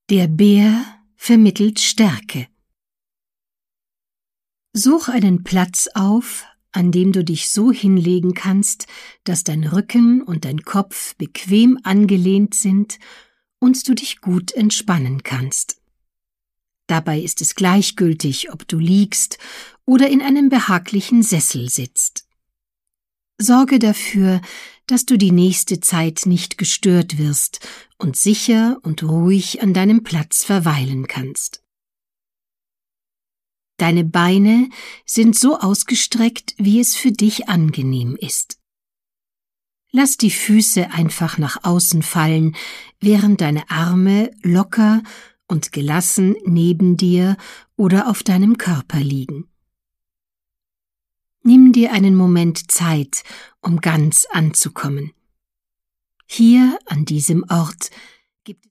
Der Bär vermittelt Stärke. Such einen Platz auf, an dem du dich so hinlegen kannst, dass dein Rücken und dein Kopf bequem angelehnt sind und du dich gut entspannen kannst. Dabei ist es gleichgültig, ob du liegst oder in einem behaglichen Sessel sitzt. Sorge dafür, dass du die nächste Zeit nicht gestört wirst und sicher und ruhig an deinem Platz verweilen kannst. Deine Beine sind so ausgestreckt, wie es für dich angenehm ist. Lass die Füße einfach nach außen fallen, während deine Arme locker und gelassen neben dir oder auf deinem Körper liegen. Nimm dir einen Moment Zeit, um ganz anzukommen. Hier, an diesem Ort, gibt